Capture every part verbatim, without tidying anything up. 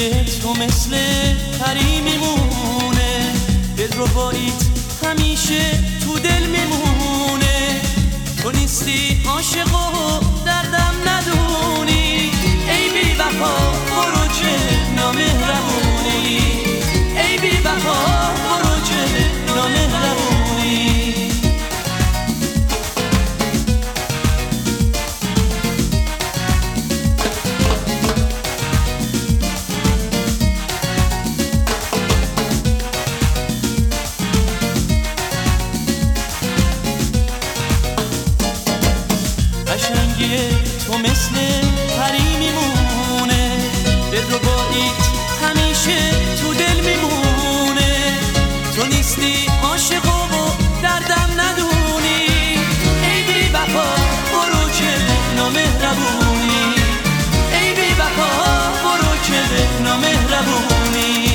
قشنگی تو مثل پری میمونه، دلرباییت همیشه تو دل میمونه. تو نیستی عاشق و دردم ندونی، ای بی وفا برو که نامهربونی، ای بی وفا برو که نامهربونی. قشنگی تو مثل پری میمونه، دلرباییت همیشه تو دل میمونه. تو نیستی عاشق و دردم ندونی، ای بی وفا برو که نامهربونی، ای بی وفا برو که نامهربونی.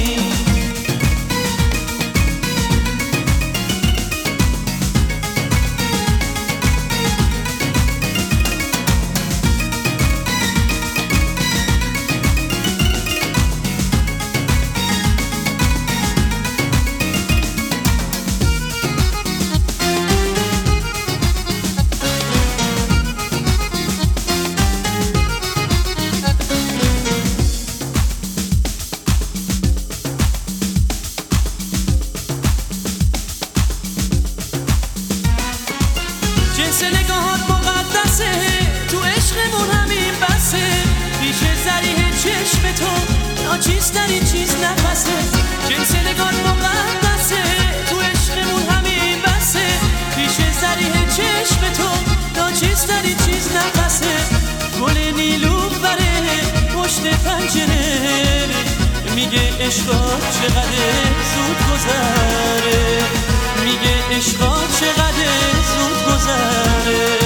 جنس نگاهات مقدسه، تو عشقمون همین بسه. پیش زریح چشم تو ناچیزترین چیز نفسه. جنس نگاهات مقدسه، تو عشقمون همین بسه. پیش زریح چشم تو ناچیزترین چیز نفسه. گل نیلوفره پشت پنجره، میگه عشقا چقدر زود گذره، میگه عشقا چقدر زود گذره.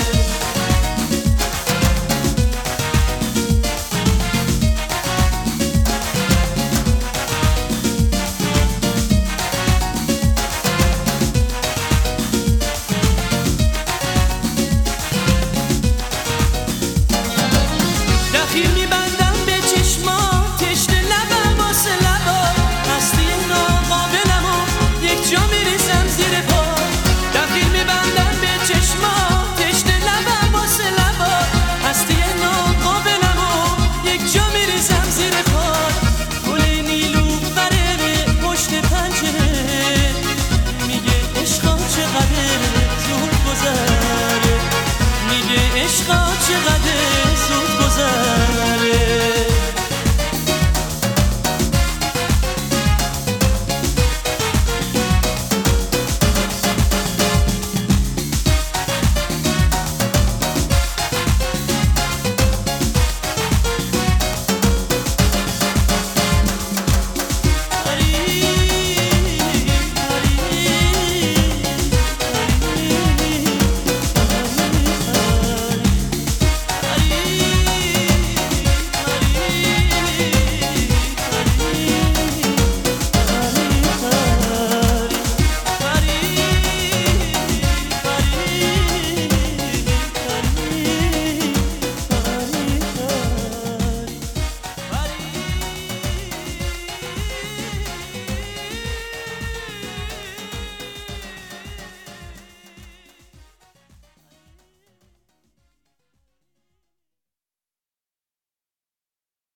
دخیل میبندم به چشما، تشنه لبم واسه لبا. هستی ناقابلم و یک جا میریزم زیر پا. دخیل میبندم به چشما، تشنه لبم واسه لبا. هستی ناقابلم و یک جا میریزم زیر پا. گل نیلوفره پشت پنجره، میگه عشقا چقدر زود گذره، میگه عشقا چقدر